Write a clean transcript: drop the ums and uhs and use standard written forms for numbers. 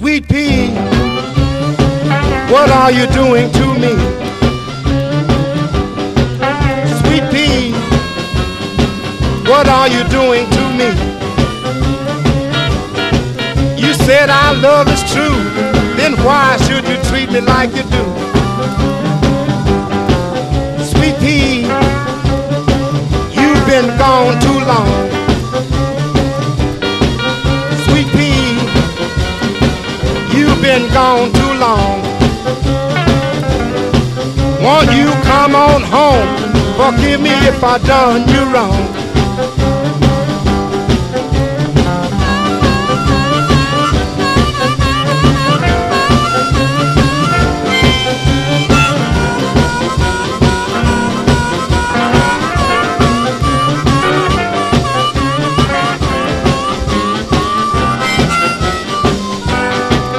Sweet pea, what are you doing to me? Sweet pea, what are you doing to me? You said our love is true, then why should you treat me like you do? Sweet pea, you've been gone too long. Sweet pea, you've been gone too long. Won't you come on home? Forgive me if I done you wrong.